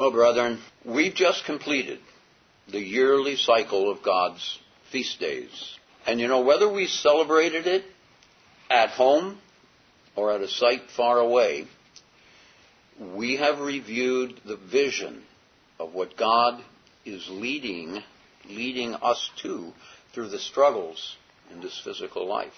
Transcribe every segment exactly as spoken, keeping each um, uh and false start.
Well, brethren, we've just completed the yearly cycle of God's feast days. And you know, whether we celebrated it at home or at a site far away, we have reviewed the vision of what God is leading, leading us to through the struggles in this physical life.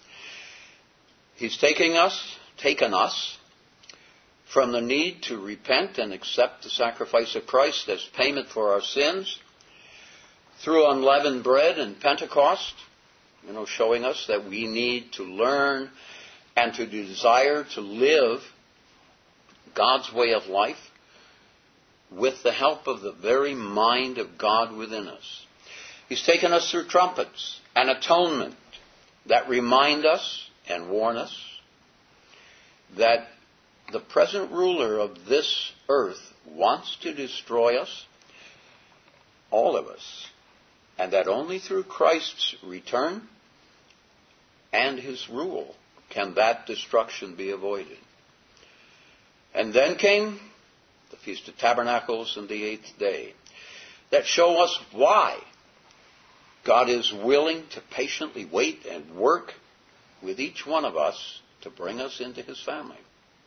He's taking us, taken us from the need to repent and accept the sacrifice of Christ as payment for our sins through unleavened bread and Pentecost, you know, showing us that we need to learn and to desire to live God's way of life with the help of the very mind of God within us. He's taken us through trumpets and atonement that remind us and warn us that the present ruler of this earth wants to destroy us, all of us, and that only through Christ's return and his rule can that destruction be avoided. And then came the Feast of Tabernacles and the eighth day that show us why God is willing to patiently wait and work with each one of us to bring us into his family.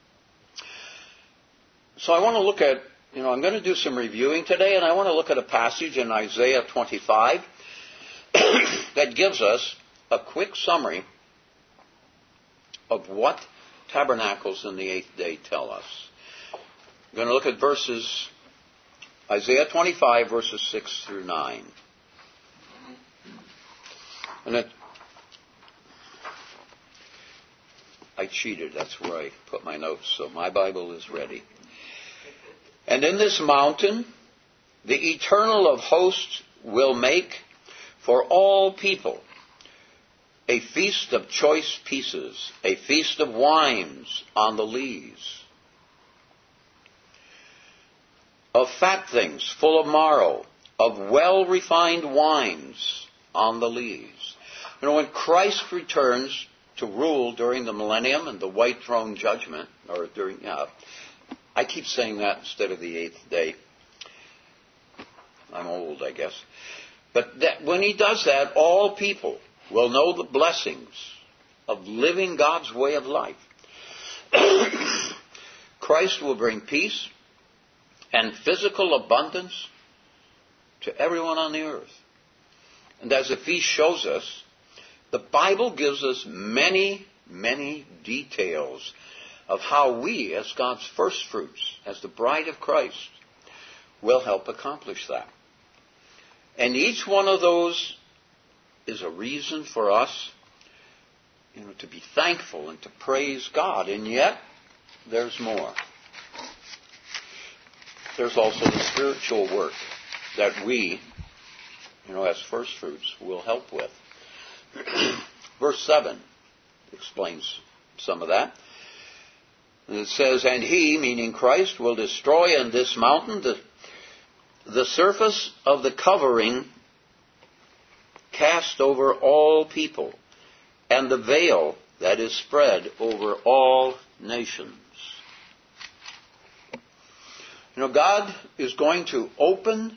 So I want to look at, you know, I'm going to do some reviewing today, and I want to look at a passage in Isaiah twenty-five that gives us a quick summary of what tabernacles and the eighth day tell us. I'm going to look at verses, Isaiah twenty-five, verses six through nine. And it, I cheated. That's where I put my notes, so my Bible is ready. And in this mountain, the Eternal of hosts will make for all people a feast of choice pieces, a feast of wines on the lees, of fat things full of marrow, of well-refined wines on the lees. You know, when Christ returns to rule during the millennium and the white throne judgment, or during, yeah, I keep saying that instead of the eighth day. I'm old, I guess. But that, when he does that, all people will know the blessings of living God's way of life. Christ will bring peace and physical abundance to everyone on the earth. And as the feast shows us, the Bible gives us many, many details of how we, as God's first fruits, as the bride of Christ, will help accomplish that. And each one of those is a reason for us, you know, to be thankful and to praise God. And yet, there's more. There's also the spiritual work that we, you know, as first fruits, will help with. Verse seven explains some of that. And it says, and he, meaning Christ, will destroy in this mountain the, the surface of the covering cast over all people, and the veil that is spread over all nations. You know, God is going to open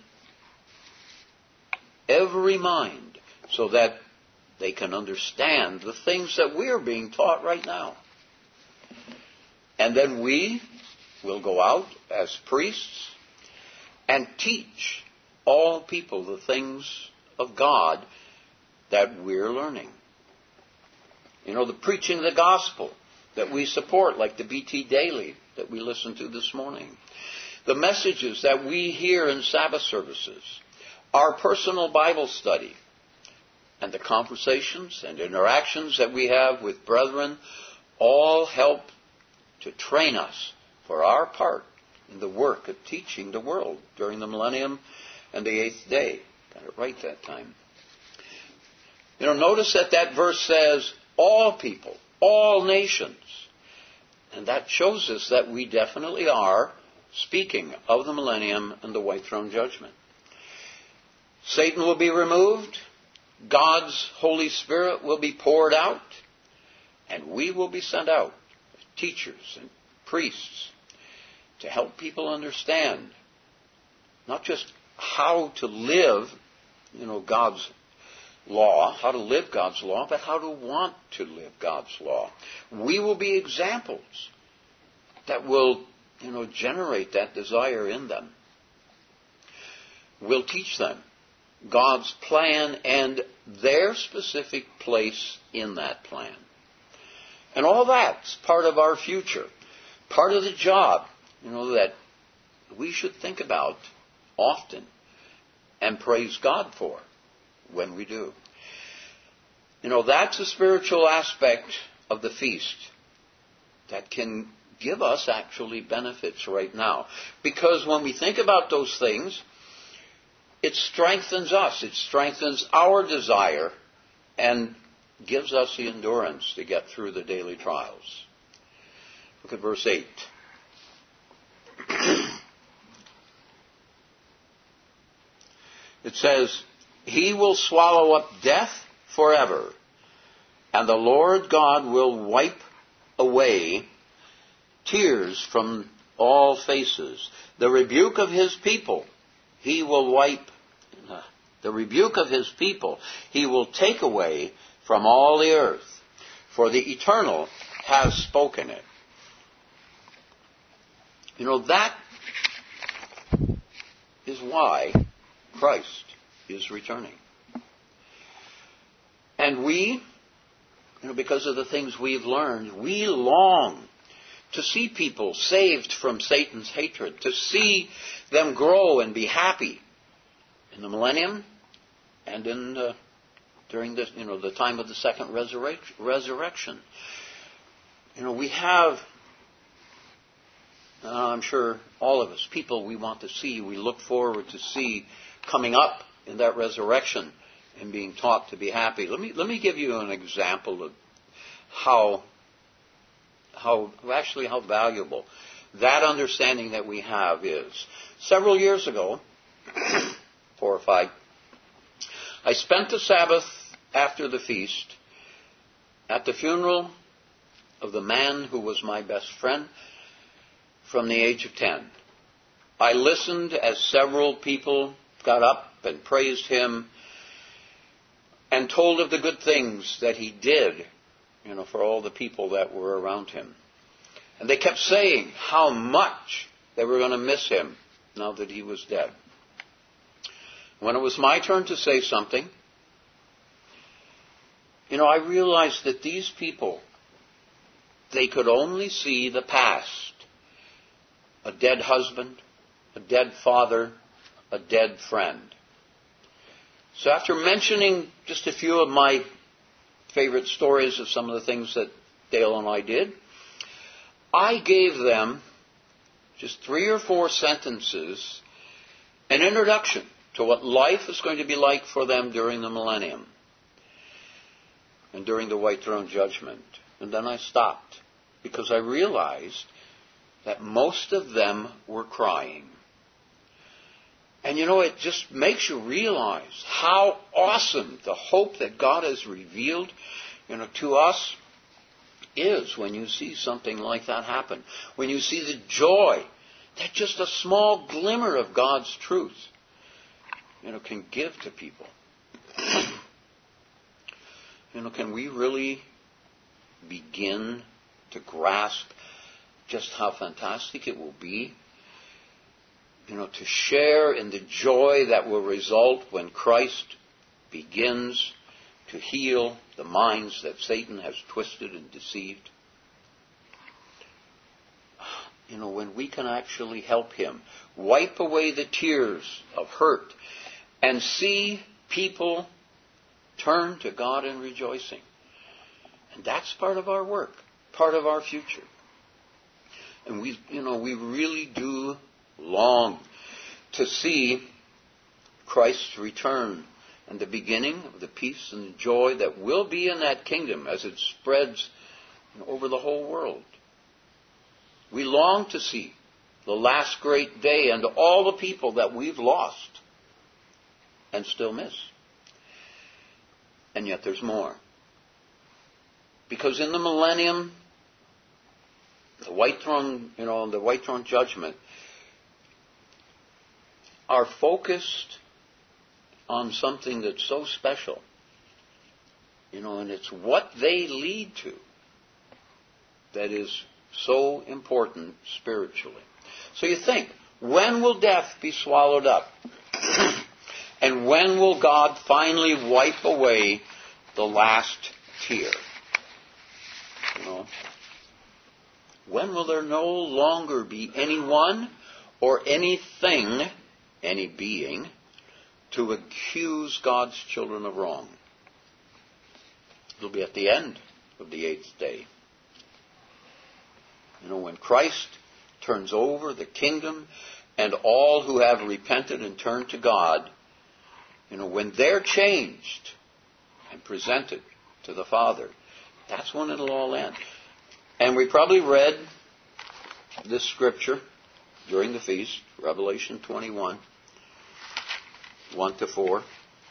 every mind so that they can understand the things that we're being taught right now. And then we will go out as priests and teach all people the things of God that we're learning. You know, the preaching of the gospel that we support, like the B T Daily that we listened to this morning. The messages that we hear in Sabbath services. Our personal Bible study. And the conversations and interactions that we have with brethren all help to train us for our part in the work of teaching the world during the millennium and the eighth day. Got it right that time. You know, notice that that verse says, all people, all nations. And that shows us that we definitely are speaking of the millennium and the white throne judgment. Satan will be removed. God's Holy Spirit will be poured out. And we will be sent out as teachers and priests to help people understand not just how to live, you know, God's law, how to live God's law, but how to want to live God's law. We will be examples that will, you know, generate that desire in them. We'll teach them God's plan and their specific place in that plan. And all that's part of our future, part of the job, you know, that we should think about often and praise God for when we do. You know, that's a spiritual aspect of the feast that can give us actually benefits right now. Because when we think about those things, it strengthens us. It strengthens our desire and gives us the endurance to get through the daily trials. Look at verse eight. It says, He will swallow up death forever, and the Lord God will wipe away tears from all faces. The rebuke of His people He will wipe, the rebuke of His people He will take away from all the earth, for the Eternal has spoken it. You know, that is why Christ is returning. And we, you know, because of the things we've learned, we long to see people saved from Satan's hatred, to see them grow and be happy in the millennium and in uh, during the you know the time of the second resurrec- resurrection. You know, we have, uh, I'm sure all of us, people we want to see, we look forward to see coming up in that resurrection and being taught to be happy. Let me let me give you an example of how how actually how valuable that understanding that we have is. Several years ago, four or five, I spent the Sabbath after the feast at the funeral of the man who was my best friend from the age of ten. I listened as several people got up and praised him and told of the good things that he did, you know, for all the people that were around him. And they kept saying how much they were going to miss him now that he was dead. When it was my turn to say something, you know, I realized that these people, they could only see the past. A dead husband, a dead father, a dead friend. So after mentioning just a few of my favorite stories of some of the things that Dale and I did, I gave them just three or four sentences, an introduction to what life is going to be like for them during the millennium and during the white throne judgment. And then I stopped because I realized that most of them were crying. And you know, it just makes you realize how awesome the hope that God has revealed, you know, to us is when you see something like that happen. When you see the joy that just a small glimmer of God's truth, you know, can give to people. You know, can we really begin to grasp just how fantastic it will be, you know, to share in the joy that will result when Christ begins to heal the minds that Satan has twisted and deceived? You know, when we can actually help him wipe away the tears of hurt and see people turn to God in rejoicing. And that's part of our work, part of our future. And we, you know, we really do long to see Christ's return and the beginning of the peace and joy that will be in that kingdom as it spreads over the whole world. We long to see the last great day and all the people that we've lost and still miss. And yet there's more. Because in the millennium, the white throne, you know, the white throne judgment, are focused on something that's so special. You know, and it's what they lead to that is so important spiritually. So you think, when will death be swallowed up? And when will God finally wipe away the last tear? You know, when will there no longer be anyone or anything, any being, to accuse God's children of wrong? It'll be at the end of the eighth day. You know, when Christ turns over the kingdom and all who have repented and turned to God, you know, when they're changed and presented to the Father, that's when it'll all end. And we probably read this scripture during the feast, Revelation twenty-one, one to four.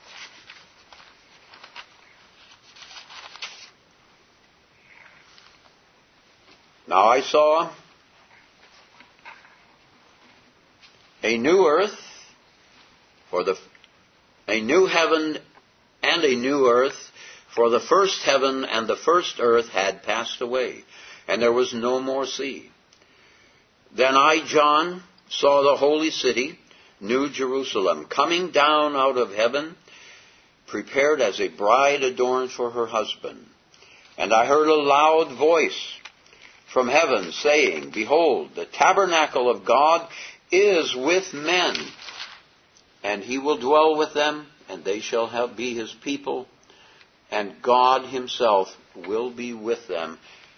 Now I saw a new earth, for the a new heaven and a new earth, for the first heaven and the first earth had passed away, and there was no more sea. Then I, John, saw the holy city, New Jerusalem, coming down out of heaven, prepared as a bride adorned for her husband. And I heard a loud voice from heaven saying, Behold, the tabernacle of God is with men, and he will dwell with them, and they shall have, be his people, and God himself will be with them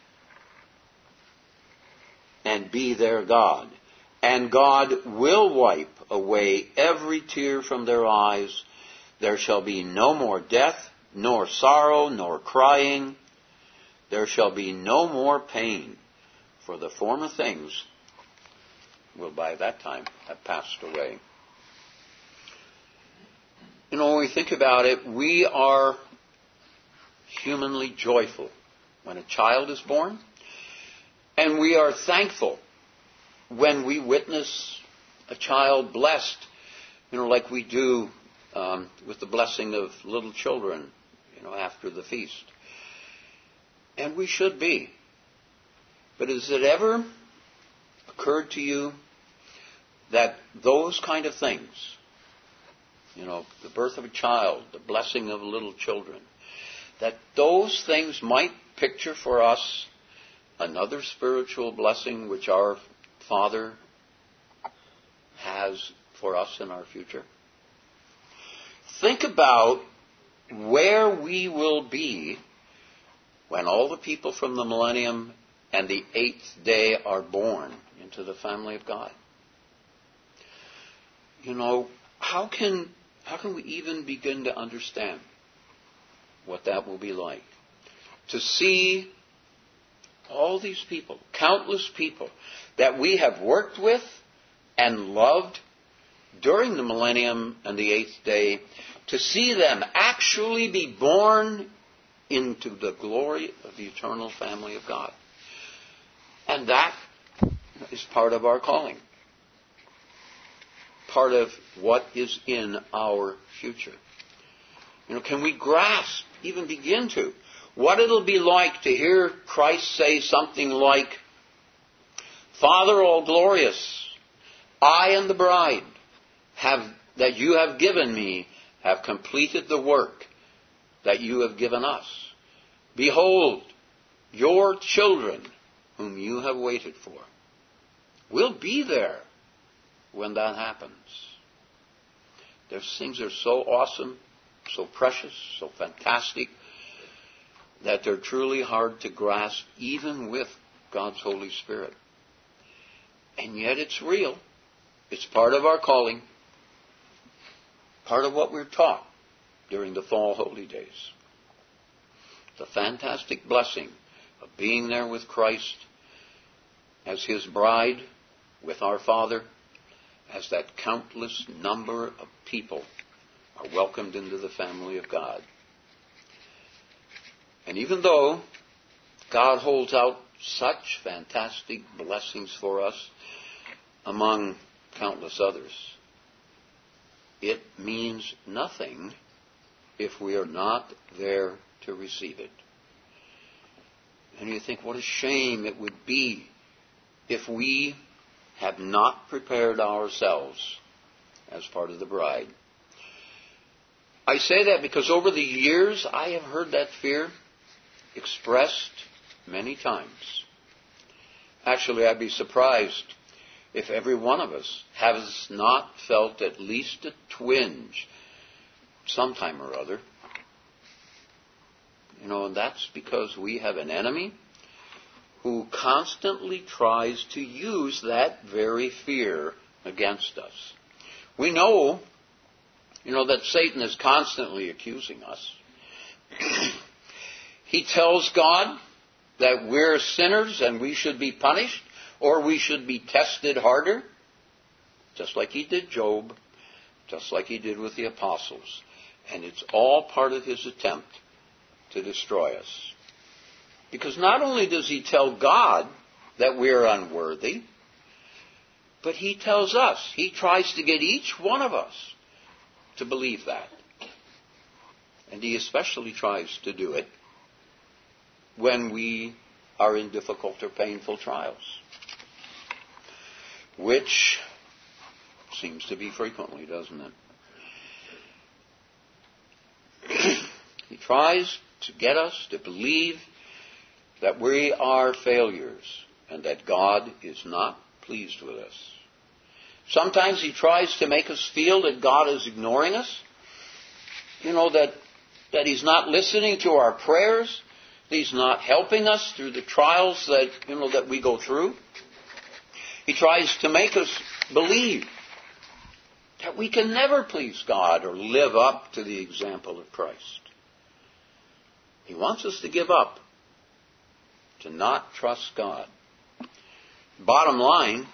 and be their God. And God will wipe away every tear from their eyes. There shall be no more death, nor sorrow, nor crying. There shall be no more pain, for the former things will by that time have passed away. You know, when we think about it, we are humanly joyful when a child is born, and we are thankful when we witness a child blessed, you know, like we do um, with the blessing of little children, you know, after the feast. And we should be. But has it ever occurred to you that those kind of things, you know, the birth of a child, the blessing of little children, that those things might picture for us another spiritual blessing which our Father has for us in our future? Think about where we will be when all the people from the millennium and the eighth day are born into the family of God. You know, how can how can we even begin to understand what that will be like? To see all these people, countless people that we have worked with and loved during the millennium and the eighth day, to see them actually be born into the glory of the eternal family of God. And that is part of our calling. Part of what is in our future. You know, can we grasp, even begin to, what it'll be like to hear Christ say something like, Father all glorious, I and the bride have that you have given me have completed the work that you have given us. Behold, your children whom you have waited for. We'll be there when that happens. Those things are so awesome, so precious, so fantastic, that they're truly hard to grasp even with God's Holy Spirit. And yet it's real. It's part of our calling. Part of what we're taught during the fall holy days. The fantastic blessing of being there with Christ as His bride, with our Father, as that countless number of people are welcomed into the family of God. And even though God holds out such fantastic blessings for us among countless others, it means nothing if we are not there to receive it. And you think, what a shame it would be if we have not prepared ourselves as part of the bride. I say that because over the years I have heard that fear expressed many times. Actually, I'd be surprised if every one of us has not felt at least a twinge sometime or other. You know, and that's because we have an enemy who constantly tries to use that very fear against us. We know, you know, that Satan is constantly accusing us. He tells God that we're sinners and we should be punished, or we should be tested harder, just like he did Job, just like he did with the apostles. And it's all part of his attempt to destroy us. Because not only does he tell God that we're unworthy, but he tells us, he tries to get each one of us to believe that. And he especially tries to do it when we are in difficult or painful trials, which seems to be frequently, doesn't it? He tries to get us to believe that we are failures and that God is not pleased with us. Sometimes he tries to make us feel that God is ignoring us. You know, that, that he's not listening to our prayers. He's not helping us through the trials that, you know, that we go through. He tries to make us believe that we can never please God or live up to the example of Christ. He wants us to give up, to not trust God. Bottom line,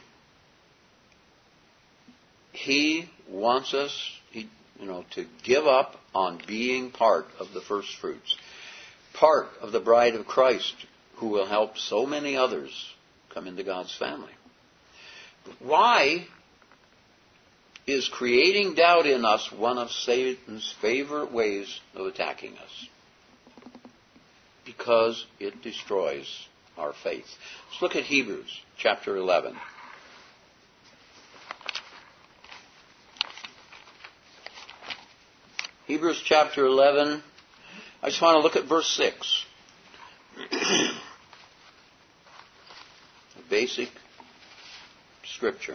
he wants us, he, you know, to give up on being part of the first fruits, part of the bride of Christ, who will help so many others come into God's family. But why is creating doubt in us one of Satan's favorite ways of attacking us? Because it destroys our faith. Let's look at Hebrews chapter eleven. Hebrews chapter eleven. I just want to look at verse six. A basic scripture.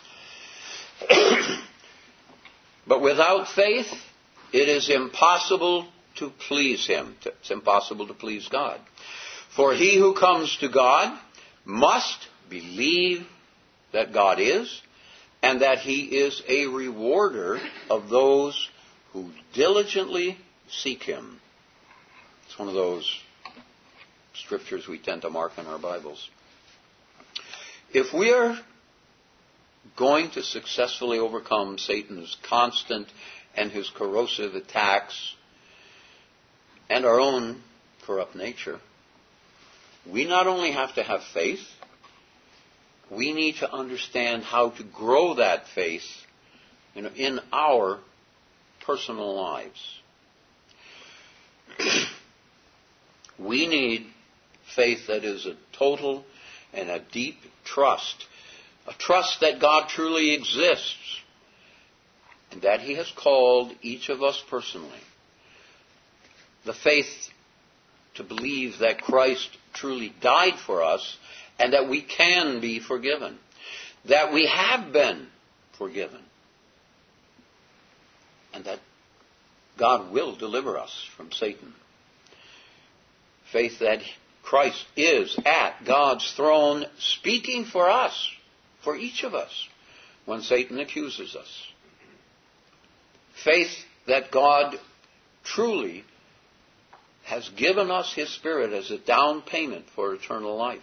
But without faith, it is impossible to please him. It's impossible to please God. For he who comes to God must believe that God is, and that he is a rewarder of those who diligently seek him. It's one of those scriptures we tend to mark in our Bibles. If we are going to successfully overcome Satan's constant and his corrosive attacks and our own corrupt nature, we not only have to have faith, we need to understand how to grow that faith, you know, in our personal lives. We need faith that is a total and a deep trust. A trust that God truly exists and that he has called each of us personally. The faith to believe that Christ truly died for us and that we can be forgiven. That we have been forgiven. And that God will deliver us from Satan. Faith that Christ is at God's throne speaking for us, for each of us, when Satan accuses us. Faith that God truly has given us his Spirit as a down payment for eternal life.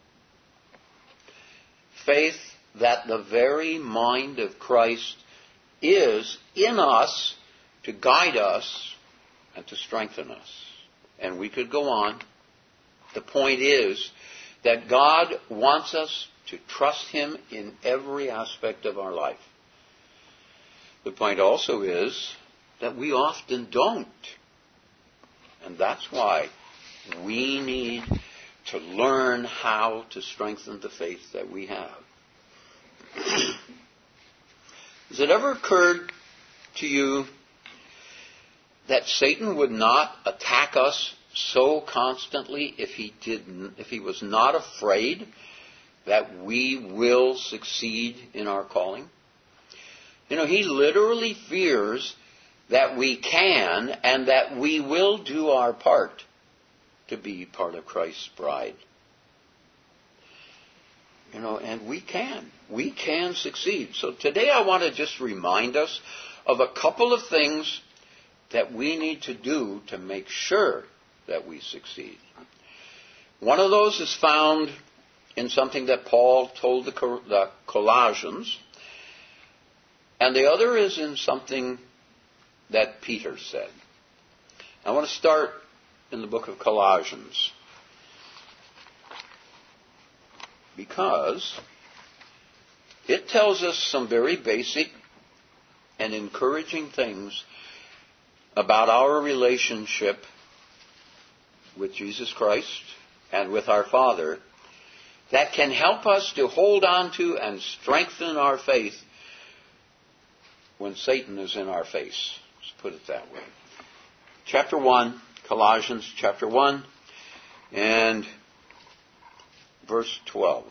Faith that the very mind of Christ is in us to guide us and to strengthen us. And we could go on. The point is that God wants us to trust him in every aspect of our life. The point also is that we often don't. And that's why we need to learn how to strengthen the faith that we have. Has it ever occurred to you that Satan would not attack us so constantly if he didn't, if he was not afraid that we will succeed in our calling? You know, he literally fears that we can and that we will do our part to be part of Christ's bride. You know, and we can. We can succeed. So today I want to just remind us of a couple of things that we need to do to make sure that we succeed. One of those is found in something that Paul told the, the Colossians, and the other is in something that Peter said. I want to start in the book of Colossians, because it tells us some very basic and encouraging things about our relationship with Jesus Christ and with our Father that can help us to hold on to and strengthen our faith when Satan is in our face. Let's put it that way. Chapter one, Colossians chapter one, and verse twelve.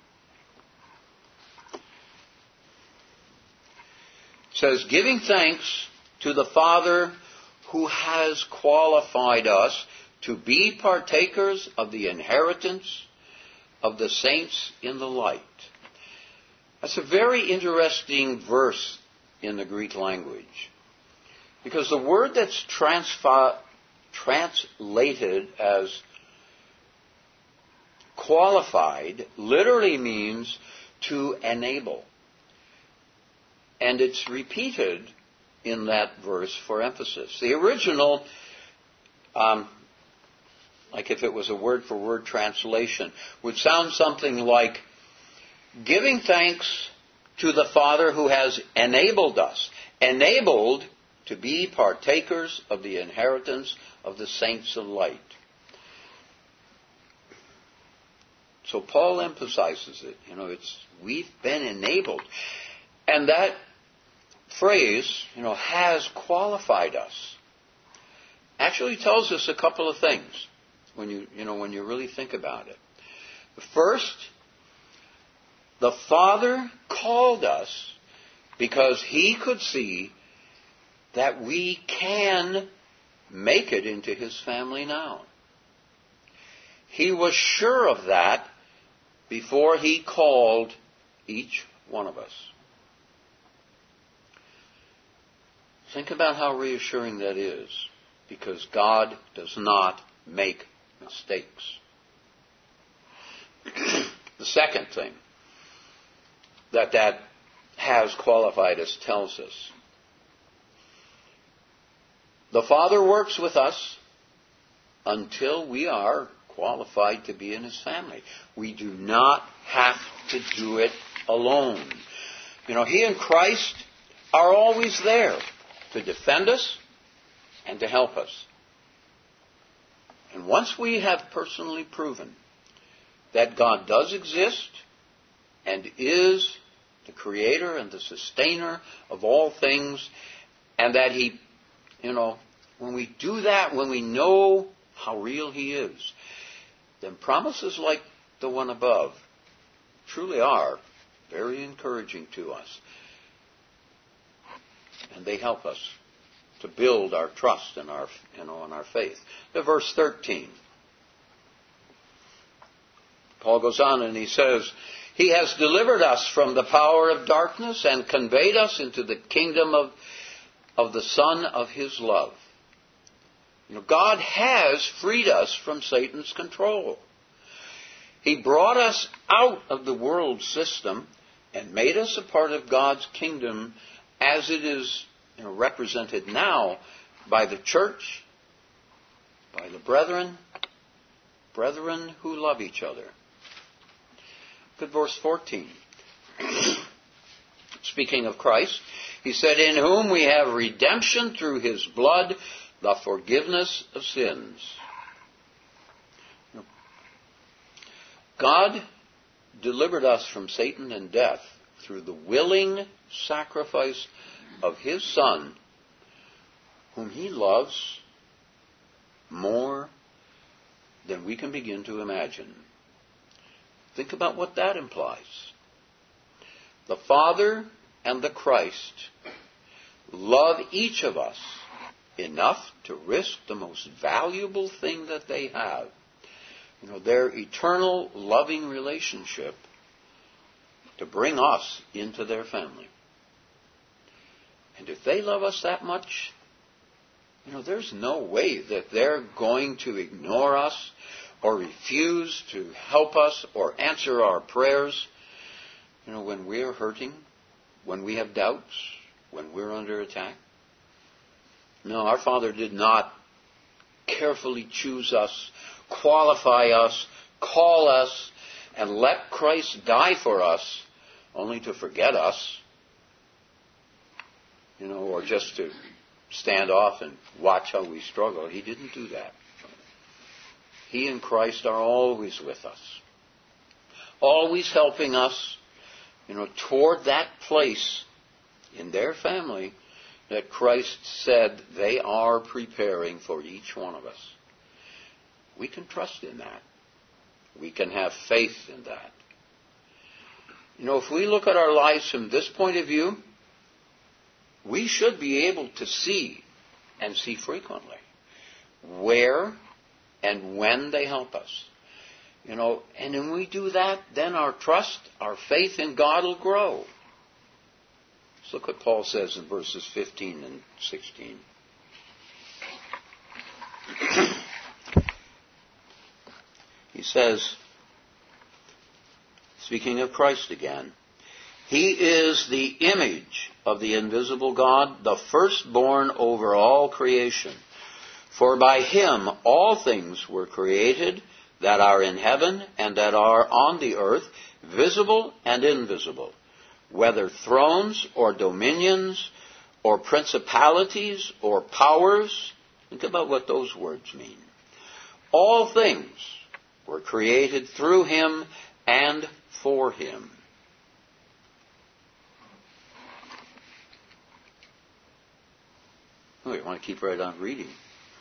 It says, giving thanks to the Father who has qualified us to be partakers of the inheritance of the saints in the light. That's a very interesting verse in the Greek language, because the word that's transfa- translated as qualified literally means to enable. And it's repeated in that verse for emphasis. The original, um, like if it was a word-for-word translation, would sound something like, giving thanks to the Father who has enabled us, enabled to be partakers of the inheritance of the saints of light. So Paul emphasizes it. You know, it's we've been enabled. And that phrase, you know, has qualified us, actually tells us a couple of things when you, you know, when you really think about it. First, the Father called us because He could see that we can make it into His family now. He was sure of that before He called each one of us. Think about how reassuring that is, because God does not make mistakes. The second thing that that has qualified us tells us, the Father works with us until we are qualified to be in His family. We do not have to do it alone. You know, He and Christ are always there to defend us and to help us. And once we have personally proven that God does exist and is the creator and the sustainer of all things, and that He, you know, when we do that, when we know how real He is, then promises like the one above truly are very encouraging to us. And they help us to build our trust and our, you know, and our faith. The verse thirteen. Paul goes on and he says, He has delivered us from the power of darkness and conveyed us into the kingdom of, of the Son of His love. You know, God has freed us from Satan's control. He brought us out of the world system and made us a part of God's kingdom as it is, you know, represented now by the church, by the brethren, brethren who love each other. Look at verse fourteen. speaking of Christ, he said, in whom we have redemption through his blood, the forgiveness of sins. God delivered us from Satan and death through the willing sacrifice of his Son, whom he loves more than we can begin to imagine. Think about what that implies. The Father and the Christ love each of us enough to risk the most valuable thing that they have, you know, their eternal loving relationship, to bring us into their family. And if they love us that much, you know, there's no way that they're going to ignore us or refuse to help us or answer our prayers, you know, when we're hurting, when we have doubts, when we're under attack. No, our Father did not carefully choose us, qualify us, call us, and let Christ die for us, only to forget us, you know, or just to stand off and watch how we struggle. He didn't do that. He and Christ are always with us, always helping us, you know, toward that place in their family that Christ said they are preparing for each one of us. We can trust in that. We can have faith in that. You know, if we look at our lives from this point of view, we should be able to see, and see frequently, where and when they help us. You know, and when we do that, then our trust, our faith in God will grow. Let's look what Paul says in verses fifteen and sixteen. He says, speaking of Christ again, he is the image of the invisible God, the firstborn over all creation. For by him all things were created that are in heaven and that are on the earth, visible and invisible, whether thrones or dominions or principalities or powers. Think about what those words mean. All things were created through him and for him. Oh, you want to keep right on reading.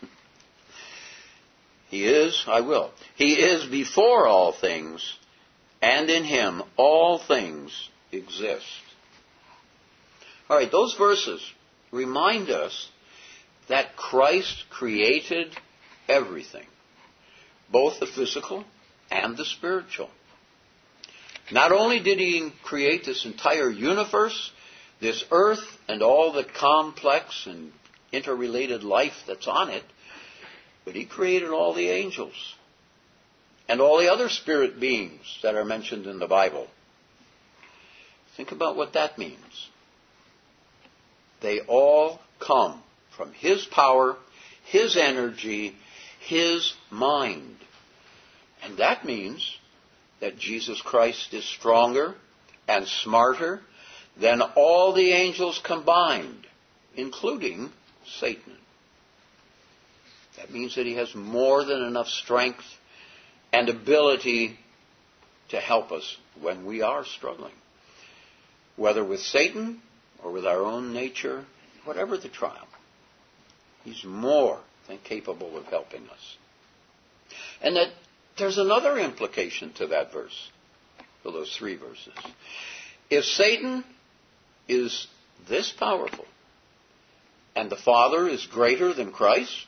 He is, I will. He is before all things, and in him all things exist. All right, those verses remind us that Christ created everything, both the physical and the spiritual. Not only did he create this entire universe, this earth, and all the complex and interrelated life that's on it, but he created all the angels and all the other spirit beings that are mentioned in the Bible. Think about what that means. They all come from his power, his energy, his mind. And that means that Jesus Christ is stronger and smarter than all the angels combined, including Satan. That means that he has more than enough strength and ability to help us when we are struggling. Whether with Satan or with our own nature, whatever the trial, he's more than capable of helping us. And that there's another implication to that verse, to those three verses. If Satan is this powerful, and the Father is greater than Christ,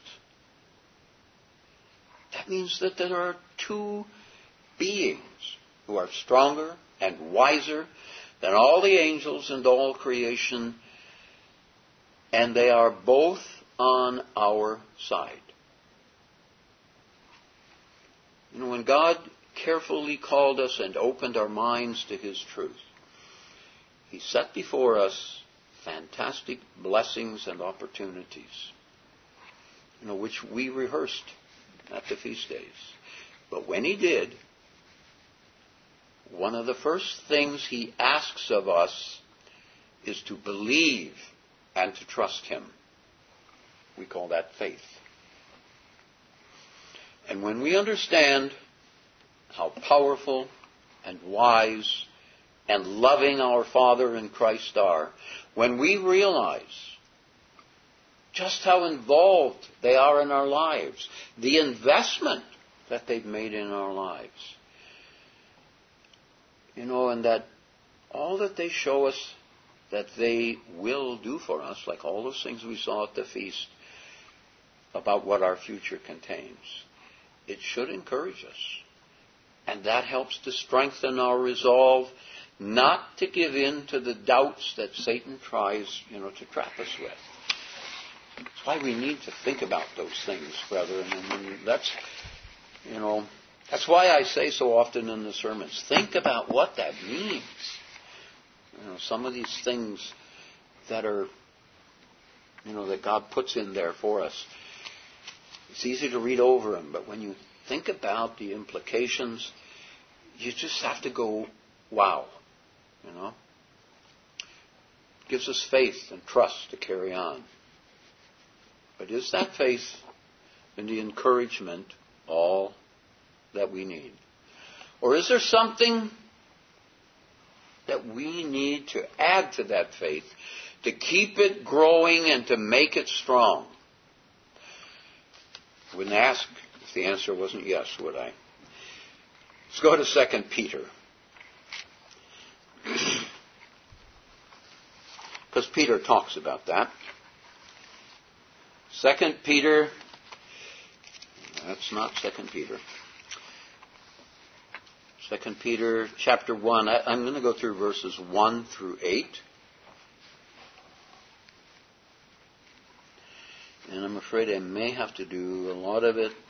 that means that there are two beings who are stronger and wiser than all the angels and all creation, and they are both on our side. You know, when God carefully called us and opened our minds to his truth, he set before us fantastic blessings and opportunities, you know, which we rehearsed at the feast days. But when he did, one of the first things he asks of us is to believe and to trust Him. We call that faith. And when we understand how powerful and wise and loving our Father in Christ are, when we realize just how involved they are in our lives, the investment that they've made in our lives, you know, and that all that they show us that they will do for us, like all those things we saw at the feast about what our future contains, it should encourage us. And that helps to strengthen our resolve not to give in to the doubts that Satan tries, you know, to trap us with. That's why we need to think about those things, brethren. And that's, you know, that's why I say so often in the sermons, think about what that means. You know, some of these things that are, you know, that God puts in there for us. It's easy to read over them, but when you think about the implications, you just have to go, wow, you know. It gives us faith and trust to carry on. But is that faith and the encouragement all that we need? Or is there something that we need to add to that faith to keep it growing and to make it strong? I wouldn't ask if the answer wasn't yes, would I? Let's go to Second Peter. Because Peter talks about that. Second Peter, that's not Second Peter. Second Peter chapter one, I, I'm going to go through verses one through eight. And I'm afraid I may have to do a lot of it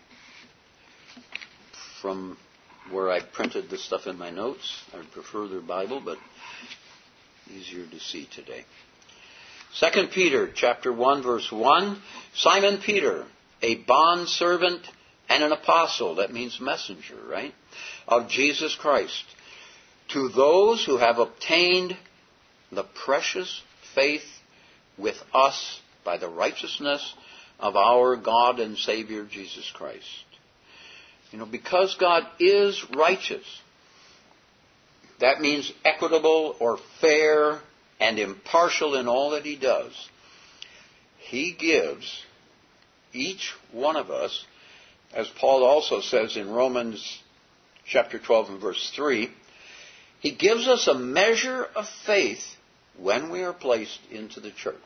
from where I printed the stuff in my notes. I prefer the Bible, but easier to see today. Second Peter chapter one, verse one. Simon Peter, a bondservant and an apostle, that means messenger, right, of Jesus Christ, to those who have obtained the precious faith with us by the righteousness of our God and Savior Jesus Christ. You know, because God is righteous, that means equitable or fair and impartial in all that He does. He gives each one of us, as Paul also says in Romans chapter twelve and verse three, He gives us a measure of faith when we are placed into the church.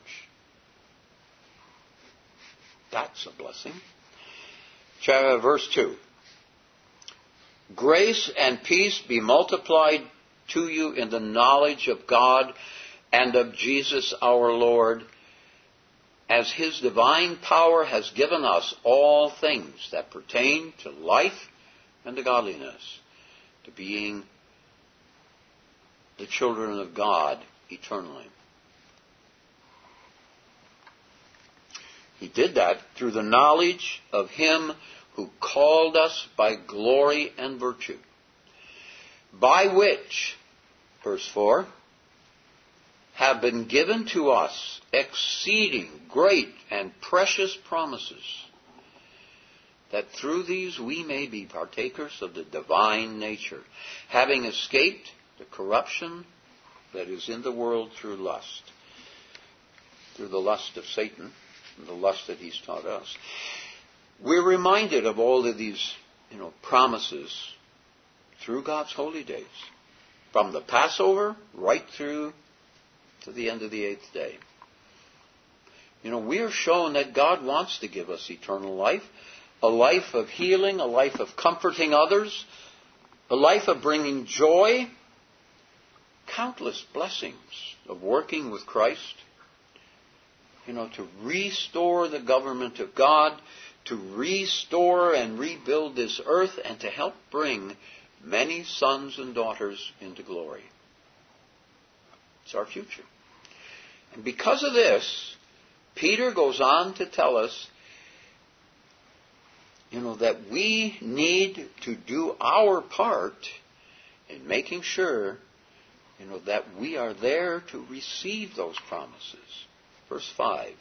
That's a blessing. Verse two. Grace and peace be multiplied to you in the knowledge of God and of Jesus our Lord, as His divine power has given us all things that pertain to life and to godliness, to being the children of God eternally. He did that through the knowledge of Him who called us by glory and virtue, by which, verse four, have been given to us exceeding great and precious promises, that through these we may be partakers of the divine nature, having escaped the corruption that is in the world through lust, through the lust of Satan, and the lust that he's taught us. We're reminded of all of these, you know, promises through God's holy days, from the Passover right through to the end of the eighth day. You know, we are shown that God wants to give us eternal life, a life of healing, a life of comforting others, a life of bringing joy, countless blessings of working with Christ, you know, to restore the government of God, to restore and rebuild this earth, and to help bring many sons and daughters into glory. It's our future. And because of this, Peter goes on to tell us, you know, that we need to do our part in making sure You know, that we are there to receive those promises. Verse five.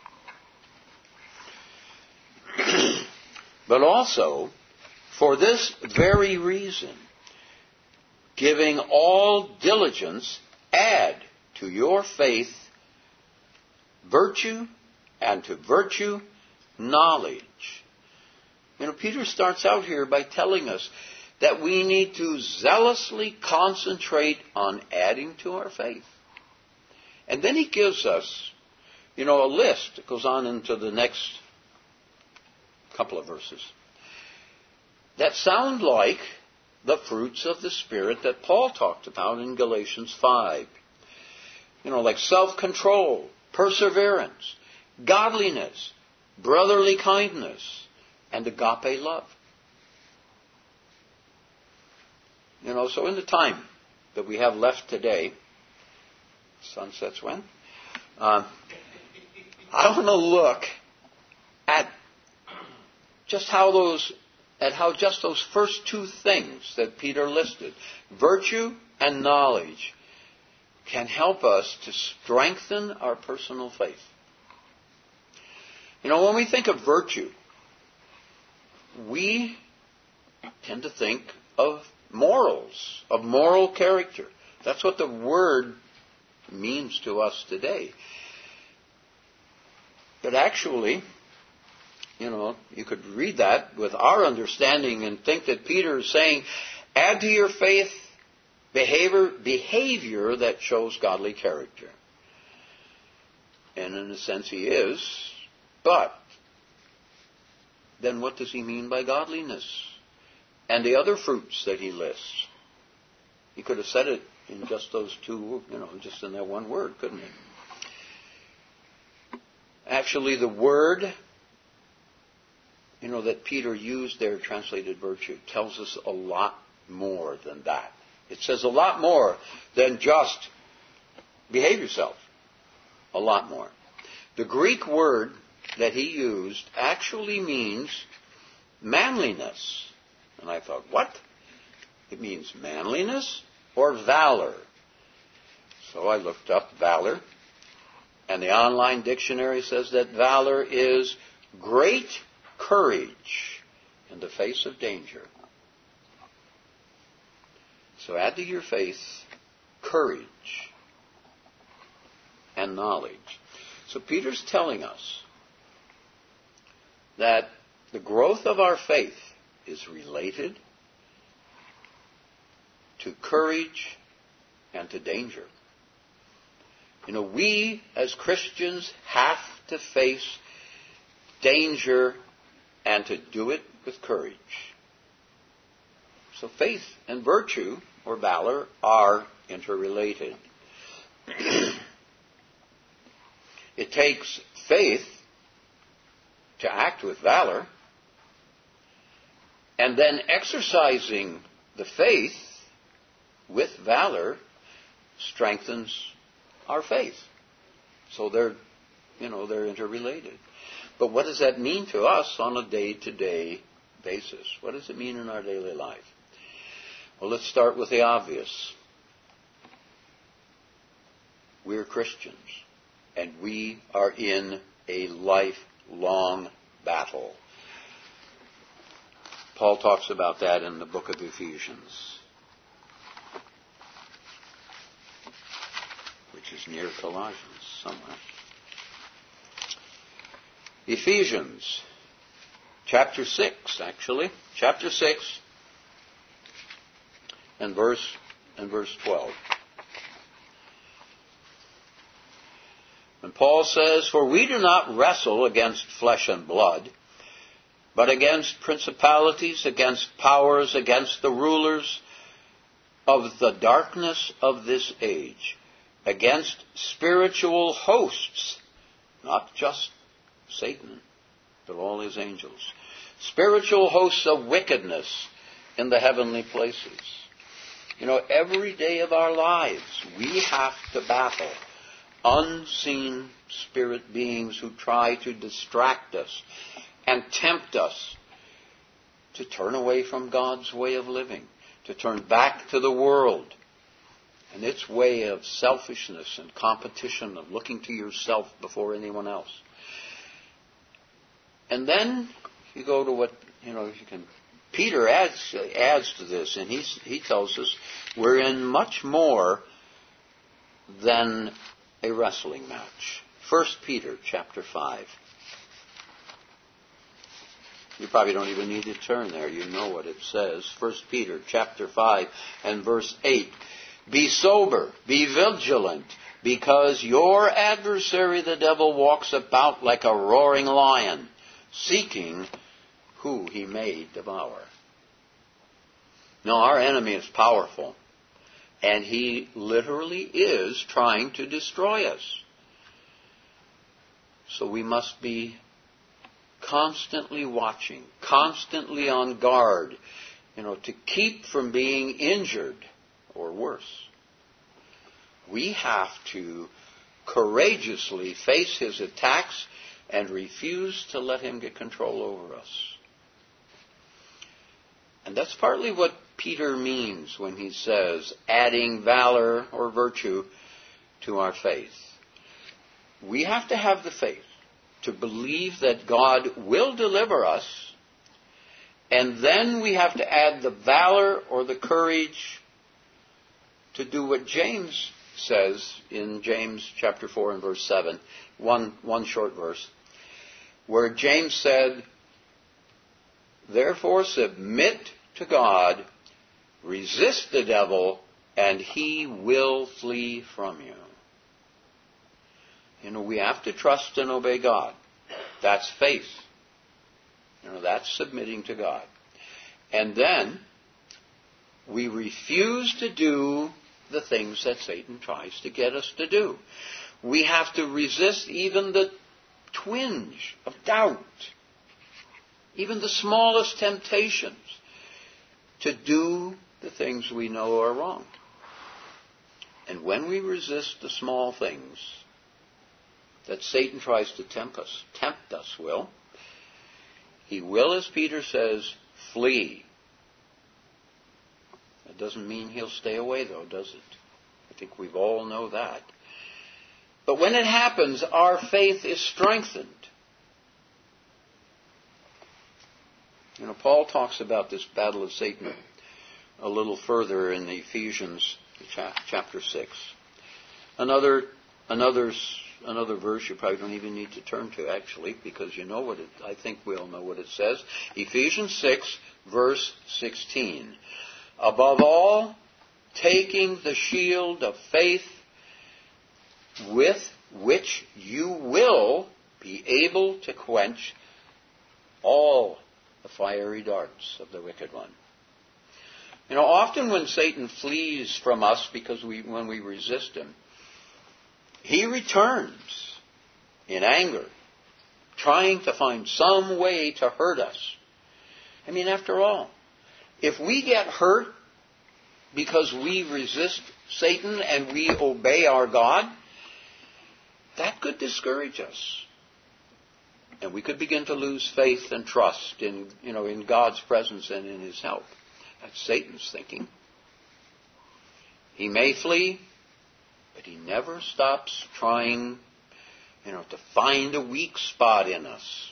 But also, for this very reason, giving all diligence, add to your faith virtue, and to virtue, knowledge. You know, Peter starts out here by telling us that we need to zealously concentrate on adding to our faith. And then he gives us, you know, a list that goes on into the next couple of verses that sound like the fruits of the Spirit that Paul talked about in Galatians five. You know, like self-control, perseverance, godliness, brotherly kindness, and agape love. You know, so in the time that we have left today, sun sets when? Uh, I want to look at just how those, at how just those first two things that Peter listed, virtue and knowledge, can help us to strengthen our personal faith. You know, when we think of virtue, we tend to think of morals, of moral character. That's what the word means to us today. But actually, you know, you could read that with our understanding and think that Peter is saying, add to your faith behavior, behavior that shows godly character. And in a sense he is, but then what does he mean by godliness? And the other fruits that he lists. He could have said it in just those two, you know, just in that one word, couldn't he? Actually, the word, you know, that Peter used there, translated virtue, tells us a lot more than that. It says a lot more than just behave yourself. A lot more. The Greek word that he used actually means manliness. And I thought, what? It means manliness or valor. So I looked up valor, and the online dictionary says that valor is great courage in the face of danger. So add to your faith courage and knowledge. So Peter's telling us that the growth of our faith is related to courage and to danger. You know, we as Christians have to face danger and to do it with courage. So faith and virtue, or valor, are interrelated. It takes faith to act with valor, and then exercising the faith with valor strengthens our faith. So they're, you know, they're interrelated. But what does that mean to us on a day-to-day basis? What does it mean in our daily life? Well, let's start with the obvious. We're Christians, and we are in a lifelong battle. Paul talks about that in the book of Ephesians, which is near Colossians somewhere. Ephesians, chapter six, actually, chapter six, and verse and verse twelve. And Paul says, "For we do not wrestle against flesh and blood, but against principalities, against powers, against the rulers of the darkness of this age, against spiritual hosts," not just Satan, but all his angels, "spiritual hosts of wickedness in the heavenly places." You know, every day of our lives, we have to battle unseen spirit beings who try to distract us and tempt us to turn away from God's way of living, to turn back to the world and its way of selfishness and competition, of looking to yourself before anyone else. And then you go to what, you know, you can... Peter adds, adds to this, and he's, he tells us we're in much more than a wrestling match. First Peter chapter five. You probably don't even need to turn there. You know what it says. First Peter chapter five and verse eight. Be sober, be vigilant, because your adversary the devil walks about like a roaring lion, seeking who he may devour. Now, our enemy is powerful, and he literally is trying to destroy us. So we must be constantly watching, constantly on guard, you know, to keep from being injured or worse. We have to courageously face his attacks and refuse to let him get control over us. And that's partly what Peter means when he says, adding valor or virtue to our faith. We have to have the faith to believe that God will deliver us, and then we have to add the valor or the courage to do what James says in James chapter four and verse seven, one, one short verse, where James said, therefore submit to God, resist the devil, and he will flee from you. You know, we have to trust and obey God. That's faith. You know, that's submitting to God. And then we refuse to do the things that Satan tries to get us to do. We have to resist even the twinge of doubt, even the smallest temptations to do the things we know are wrong. And when we resist the small things that Satan tries to tempt us, tempt us will, he will, as Peter says, flee. That doesn't mean he'll stay away, though, does it? I think we all know that. But when it happens, our faith is strengthened. You know, Paul talks about this battle of Satan a little further in Ephesians chapter six. Another, another, another verse you probably don't even need to turn to, actually, because you know what it, I think we all know what it says. Ephesians six, verse sixteen. Above all, taking the shield of faith, with which you will be able to quench all the fiery darts of the wicked one. You know, often when Satan flees from us because we, when we resist him, he returns in anger, trying to find some way to hurt us. I mean, after all, if we get hurt because we resist Satan and we obey our God, that could discourage us. And we could begin to lose faith and trust in, you know, in God's presence and in his help. That's Satan's thinking. He may flee, but he never stops trying, you know, to find a weak spot in us.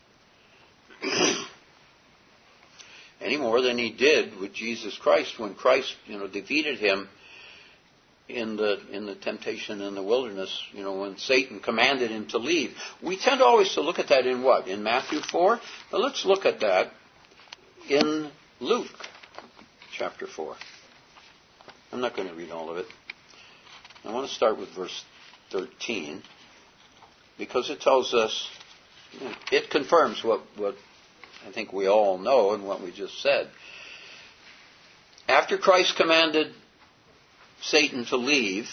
Any more than he did with Jesus Christ when Christ, you know, defeated him in the in the temptation in the wilderness, you know, when Satan commanded him to leave. We tend always to look at that in what? In Matthew four? But let's look at that in Luke chapter four. I'm not going to read all of it. I want to start with verse thirteen, because it tells us, it confirms what, what I think we all know and what we just said. After Christ commanded Satan to leave,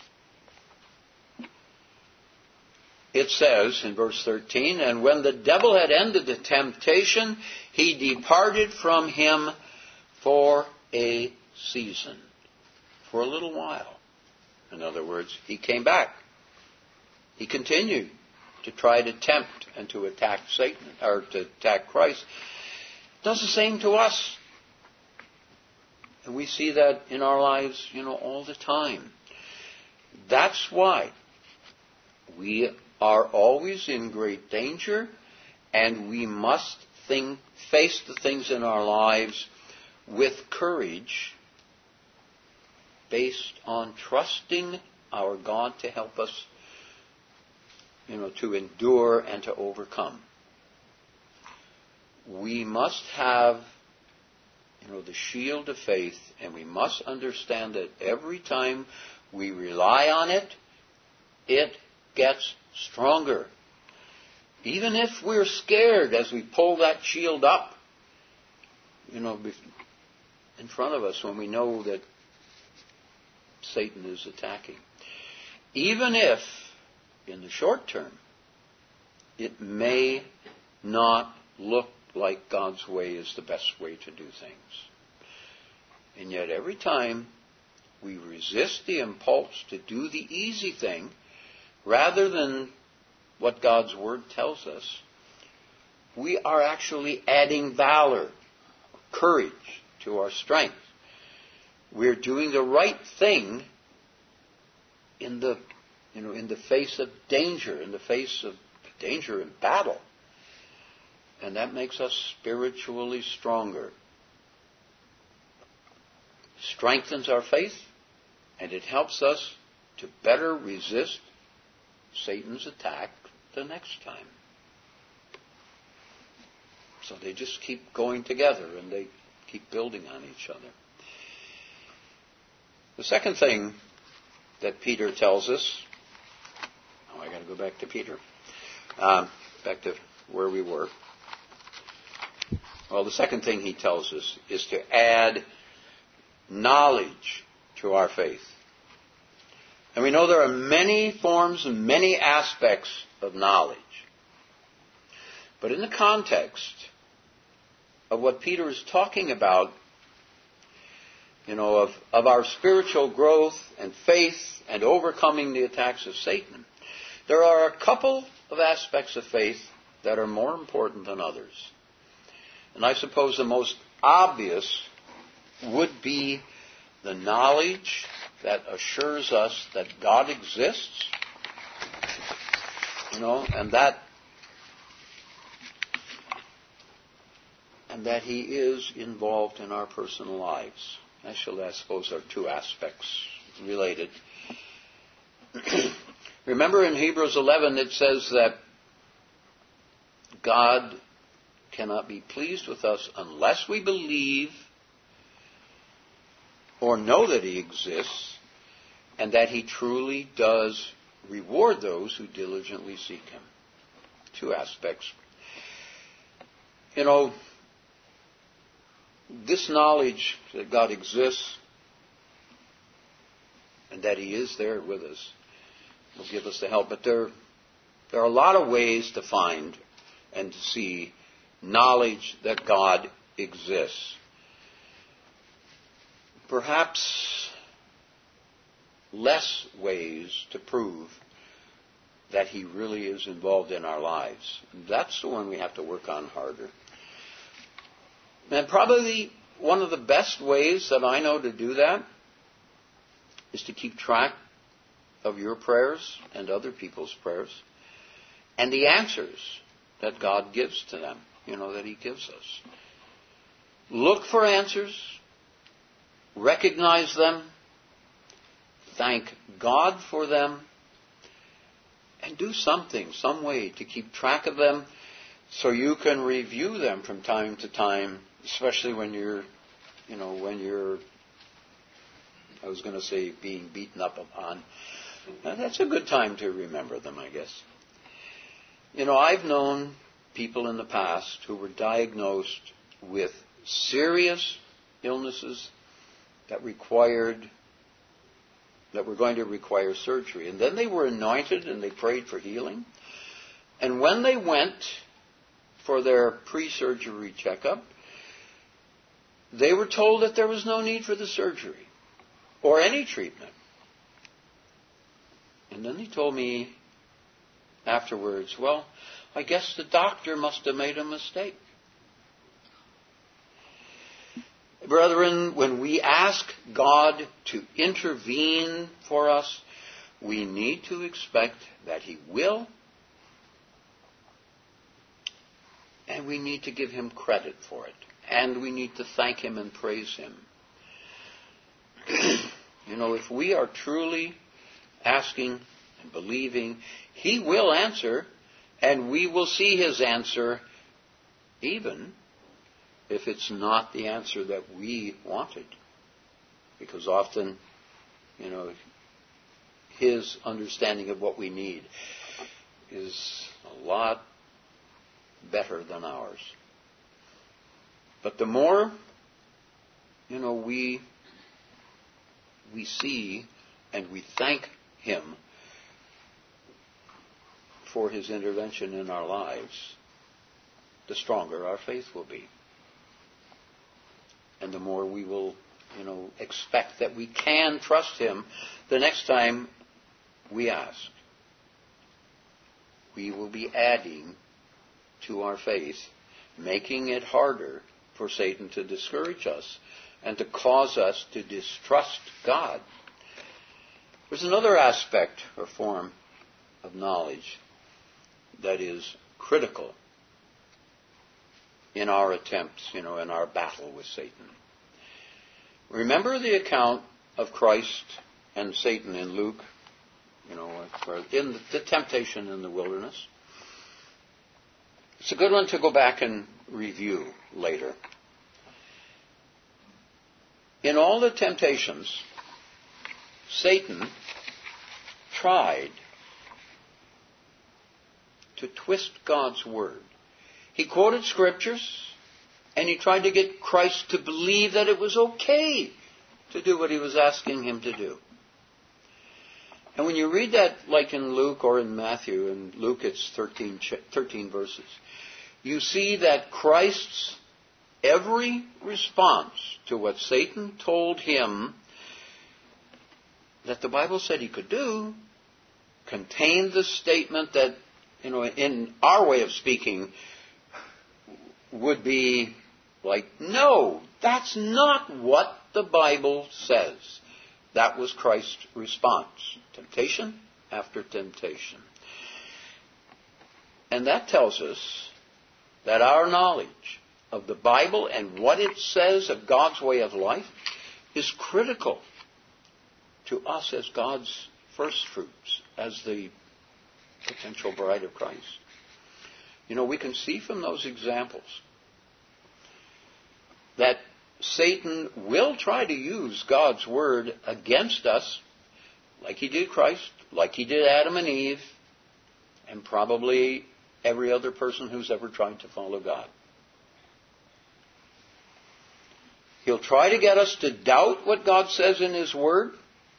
it says in verse thirteen, and when the devil had ended the temptation, he departed from him for a season, for a little while. In other words, he came back. He continued to try to tempt and to attack Satan, or to attack Christ. Does the same to us. And we see that in our lives, you know, all the time. That's why we are always in great danger, and we must think, face the things in our lives with courage, based on trusting our God to help us, you know, to endure and to overcome. We must have, you know, the shield of faith, and we must understand that every time we rely on it, it gets stronger. Even if we're scared as we pull that shield up, you know, in front of us when we know that Satan is attacking. Even if, in the short term, it may not look like God's way is the best way to do things. And yet every time we resist the impulse to do the easy thing, rather than what God's Word tells us, we are actually adding valor, courage to our strength. We're doing the right thing in the, you know, in the face of danger, in the face of danger in battle. And that makes us spiritually stronger. Strengthens our faith, and it helps us to better resist Satan's attack the next time. So they just keep going together, and they keep building on each other. The second thing that Peter tells us, oh, I got to go back to Peter, um, back to where we were. Well, the second thing he tells us is to add knowledge to our faith. And we know there are many forms and many aspects of knowledge. But in the context of what Peter is talking about, you know, of, of our spiritual growth and faith and overcoming the attacks of Satan, there are a couple of aspects of faith that are more important than others. And I suppose the most obvious would be the knowledge that assures us that God exists, you know, and that and that He is involved in our personal lives. Actually, I suppose there are two aspects related. Remember in Hebrews eleven it says that God cannot be pleased with us unless we believe or know that He exists, and that He truly does reward those who diligently seek Him. Two aspects. You know, this knowledge that God exists and that He is there with us will give us the help. But there, there are a lot of ways to find and to see knowledge that God exists. Perhaps less ways to prove that He really is involved in our lives. That's the one we have to work on harder. And probably one of the best ways that I know to do that is to keep track of your prayers and other people's prayers and the answers that God gives to them, you know, that He gives us. Look for answers, recognize them, thank God for them, and do something, some way to keep track of them so you can review them from time to time, especially when you're, you know, when you're, I was going to say being beaten up upon. And that's a good time to remember them, I guess. You know, I've known people in the past who were diagnosed with serious illnesses that required, that were going to require surgery. And then they were anointed and they prayed for healing. And when they went for their pre-surgery checkup, they were told that there was no need for the surgery or any treatment. And then he told me afterwards, well, I guess the doctor must have made a mistake. brethren, when we ask God to intervene for us, we need to expect that He will, and we need to give Him credit for it, and we need to thank Him and praise Him. You know, if we are truly asking and believing, He will answer, and we will see His answer, even if it's not the answer that we wanted. Because often, you know, His understanding of what we need is a lot better than ours. But the more, you know, we we see and we thank Him for His intervention in our lives, the stronger our faith will be. And the more we will, you know, expect that we can trust Him the next time we ask. We will be adding to our faith, making it harder for Satan to discourage us and to cause us to distrust God. There's another aspect or form of knowledge that is critical in our attempts, you know, in our battle with Satan. Remember the account of Christ and Satan in Luke, you know, in the temptation in the wilderness. It's a good one to go back and review later. In all the temptations, Satan tried to twist God's word. He quoted scriptures, and he tried to get Christ to believe that it was okay to do what He was asking him to do. And when you read that, like in Luke or in Matthew, in Luke it's thirteen, thirteen verses, you see that Christ's every response to what Satan told him that the Bible said he could do contained the statement that, you know, in our way of speaking, would be like, no, that's not what the Bible says. That was Christ's response. Temptation after temptation. And that tells us that our knowledge of the Bible and what it says of God's way of life is critical to us as God's first fruits, as the potential bride of Christ. You know, we can see from those examples that Satan will try to use God's word against us, like he did Christ, like he did Adam and Eve, and probably every other person who's ever tried to follow God. He'll try to get us to doubt what God says in His word.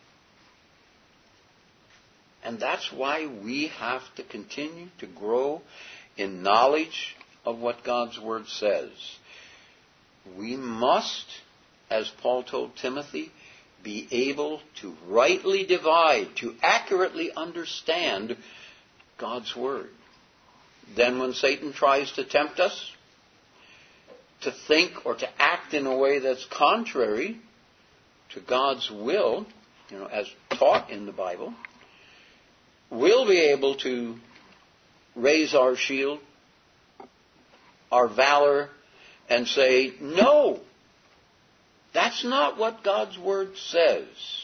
And that's why we have to continue to grow in knowledge of what God's word says. We must, as Paul told Timothy, be able to rightly divide, to accurately understand God's word. Then when Satan tries to tempt us to think or to act in a way that's contrary to God's will, you know, as taught in the Bible, we'll be able to raise our shield, our valor, and say, no, that's not what God's word says.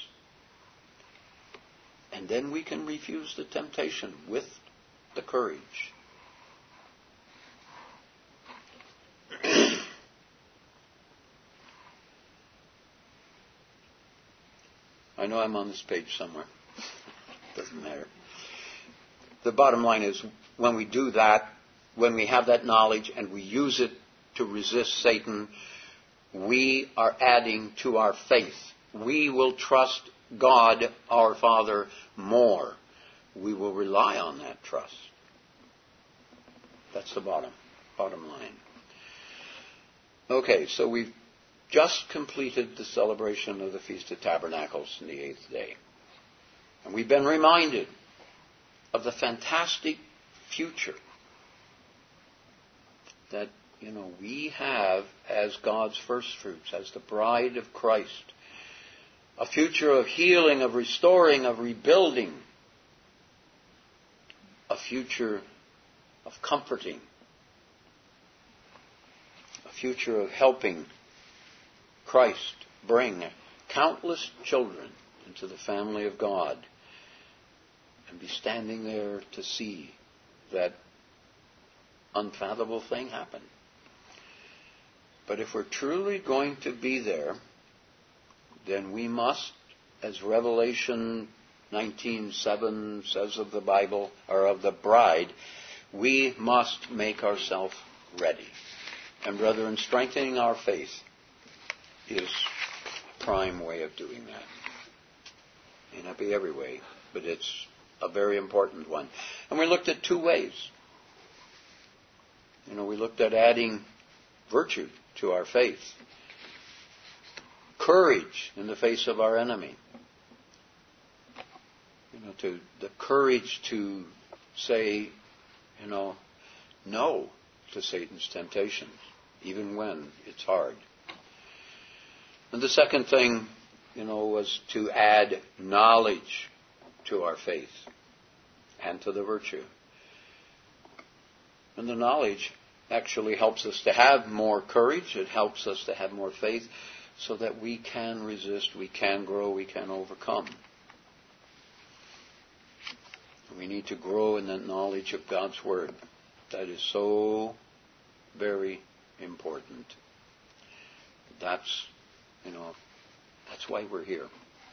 And then we can refuse the temptation with the courage. I know I'm on this page somewhere. Doesn't matter. The bottom line is, when we do that, when we have that knowledge and we use it to resist Satan, we are adding to our faith. We will trust God, our Father, more. We will rely on that trust. That's the bottom, bottom line. Okay, so we've just completed the celebration of the Feast of Tabernacles on the eighth day. And we've been reminded of the fantastic future that you know, we have, as God's first fruits, as the bride of Christ, a future of healing, of restoring, of rebuilding, a future of comforting, a future of helping Christ bring countless children into the family of God and be standing there to see that unfathomable thing happen. But if we're truly going to be there, then we must, as Revelation nineteen seven says of the Bible, or of the bride, we must make ourselves ready. And brethren, strengthening our faith is a prime way of doing that. May not be every way, but it's a very important one. And we looked at two ways. You know, we looked at adding virtue to our faith. Courage in the face of our enemy. You know, to the courage to say, you know, no to Satan's temptations, even when it's hard. And the second thing, you know, was to add knowledge to our faith and to the virtue. And the knowledge actually helps us to have more courage. It helps us to have more faith so that we can resist, we can grow, we can overcome. We need to grow in that knowledge of God's Word. That is so very important. That's, you know, that's why we're here.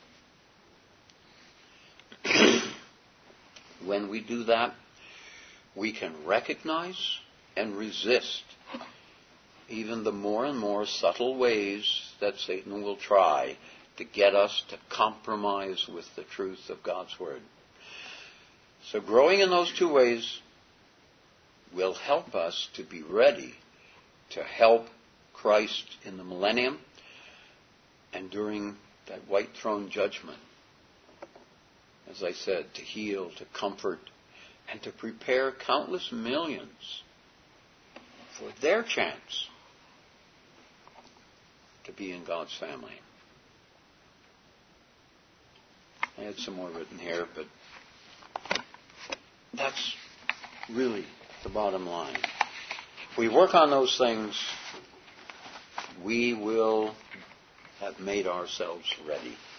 When we do that, we can recognize and resist even the more and more subtle ways that Satan will try to get us to compromise with the truth of God's Word. So growing in those two ways will help us to be ready to help Christ in the millennium and during that white throne judgment. As I said, to heal, to comfort, and to prepare countless millions for their chance to be in God's family. I had some more written here, but that's really the bottom line. If we work on those things, we will have made ourselves ready.